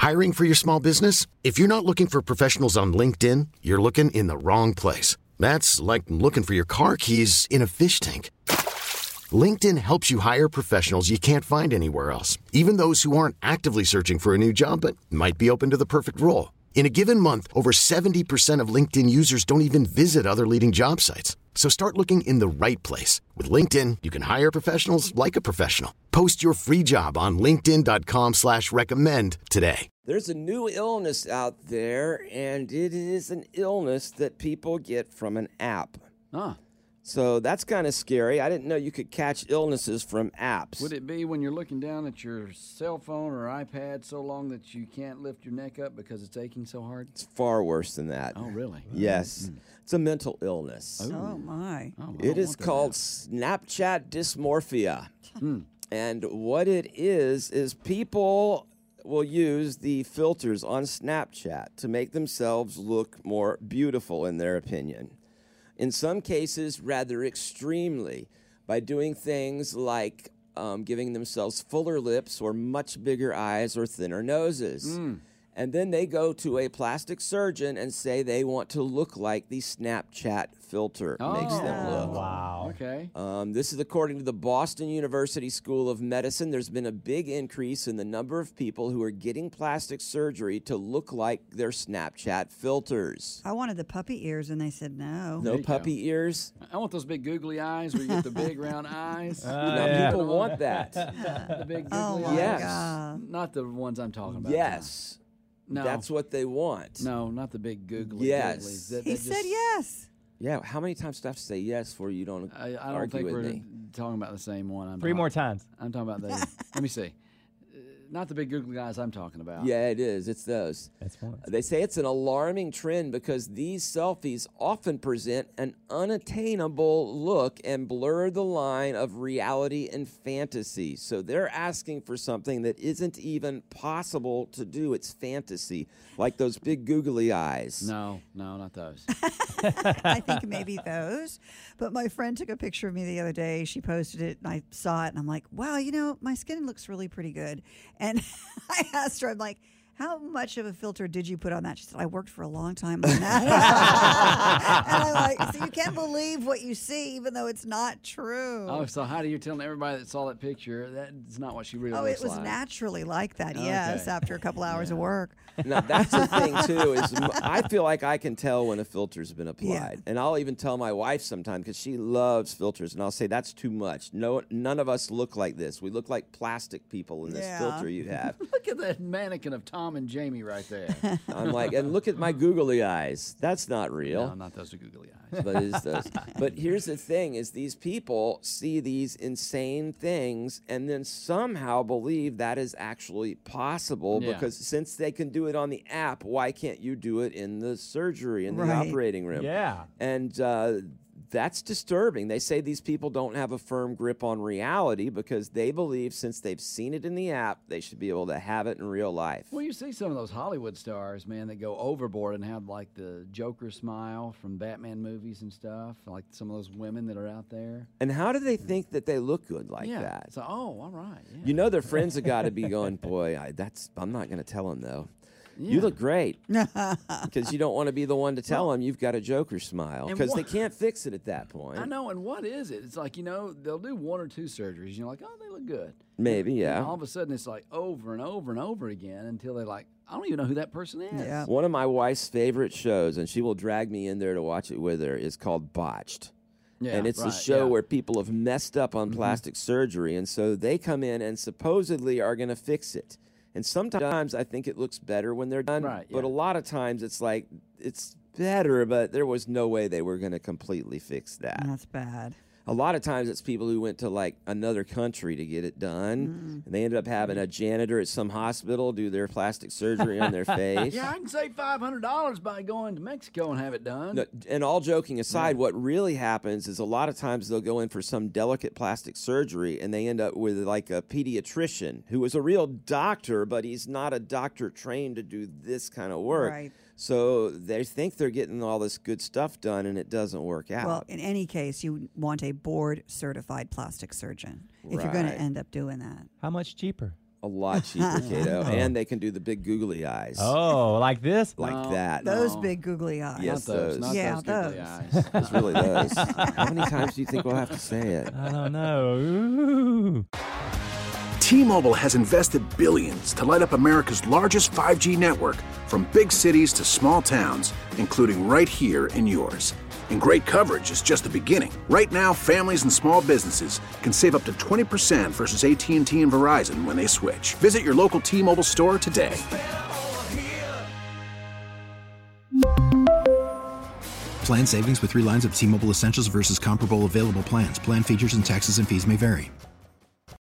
Hiring for your small business? If you're not looking for professionals on LinkedIn, you're looking in the wrong place. That's like looking for your car keys in a fish tank. LinkedIn helps you hire professionals you can't find anywhere else, even those who aren't actively searching for a new job but might be open to the perfect role. In a given month, over 70% of LinkedIn users don't even visit other leading job sites. So start looking in the right place. With LinkedIn, you can hire professionals like a professional. Post your free job on linkedin.com/recommend today. There's a new illness out there, and it is an illness that people get from an app. So that's kind of scary. I didn't know you could catch illnesses from apps. Would it be when you're looking down at your cell phone or iPad so long that you can't lift your neck up because it's aching so hard? It's far worse than that. Oh, really? Yes. It's a mental illness. Oh, my. Oh, It is called Snapchat dysmorphia. And what it is people will use the filters on Snapchat to make themselves look more beautiful, in their opinion. In some cases, rather extremely, by doing things like giving themselves fuller lips or much bigger eyes or thinner noses. And then they go to a plastic surgeon and say they want to look like the Snapchat filter makes them look. Wow. Okay. This is according to the Boston University School of Medicine. There's been a big increase in the number of people who are getting plastic surgery to look like their Snapchat filters. I wanted the puppy ears, and they said no. No puppy ears? I want those big googly eyes where you get the big round eyes. People want that. The big Oh, googly my eyes. Yes. God. Not the ones I'm talking about. Yes. No. That's what they want. No, not the big googly Yes. googlies. That He said yes. Yeah, how many times do I have to say yes before you don't I don't argue think with we're me? talking about the same one. Three more times. I'm talking about the. Let me see. Not the big googly eyes I'm talking about. Yeah, it is. It's those. That's one. They say it's an alarming trend because these selfies often present an unattainable look and blur the line of reality and fantasy. So they're asking for something that isn't even possible to do. It's fantasy, like those big googly eyes. No, not those. I think maybe those. But my friend took a picture of me the other day. She posted it, and I saw it, and I'm like, wow, my skin looks really pretty good. And I asked her, I'm like, how much of a filter did you put on that? She said, I worked for a long time on that. And I'm like, so you can't believe what you see, even though it's not true. Oh, so how do you tell everybody that saw that picture that's not what she really looks it was like? naturally like that, yes, Okay. after a couple hours of work. Now, that's the thing, too, is I feel like I can tell when a filter's been applied. Yeah. And I'll even tell my wife sometimes because she loves filters. And I'll say, that's too much. No, none of us look like this. We look like plastic people in this Yeah. filter you have. Look at that mannequin of Tom and Jamie right there. I'm like, and look at my googly eyes. That's not real. No, not those googly eyes. But it's those. But here's the thing: is these people see these insane things and then somehow believe that is actually possible Yeah. because since they can do it on the app, why can't you do it in the surgery in the Right. operating room? Yeah. And that's disturbing. They say these people don't have a firm grip on reality because they believe since they've seen it in the app, they should be able to have it in real life. Well, you see some of those Hollywood stars, man, that go overboard and have like the Joker smile from Batman movies and stuff, like some of those women that are out there. And how do they think that they look good like yeah. that? So, all right. Yeah. You know their friends have got to be going, boy, I'm not going to tell him, though. Yeah. You look great. Because you don't want to be the one to tell them you've got a Joker smile. And Because wha- they can't fix it at that point. I know, and what is it? It's like, they'll do one or two surgeries, and you're like, oh, they look good. Maybe, And yeah. all of a sudden, it's like over and over and over again until they're like, I don't even know who that person is. Yeah. One of my wife's favorite shows, and she will drag me in there to watch it with her, is called Botched. Yeah, And it's right, a show yeah. where people have messed up on plastic surgery, and so they come in and supposedly are going to fix it. And sometimes I think it looks better when they're done, Right, but yeah. a lot of times it's like it's better, but there was no way they were going to completely fix that. That's bad. A lot of times it's people who went to like another country to get it done, and they ended up having a janitor at some hospital do their plastic surgery on their face. Yeah, I can save $500 by going to Mexico and have it done. No, and all joking aside, what really happens is a lot of times they'll go in for some delicate plastic surgery and they end up with like a pediatrician who is a real doctor, but he's not a doctor trained to do this kind of work. Right. So they think they're getting all this good stuff done and it doesn't work out. Well, in any case, you want a board-certified plastic surgeon if you're going to Right. end up doing that. How much cheaper? A lot cheaper, Kato. And they can do the big googly eyes. Oh, like this? Like No. that. Those No. big googly eyes. Yes, Not those. those. Not Yeah, those googly those. eyes. It's really those. How many times do you think we'll have to say it? I don't know. Ooh. T-Mobile has invested billions to light up America's largest 5G network, from big cities to small towns, including right here in yours. And great coverage is just the beginning. Right now, families and small businesses can save up to 20% versus AT&T and Verizon when they switch. Visit your local T-Mobile store today. Plan savings with 3 lines of T-Mobile Essentials versus comparable available plans. Plan features and taxes and fees may vary.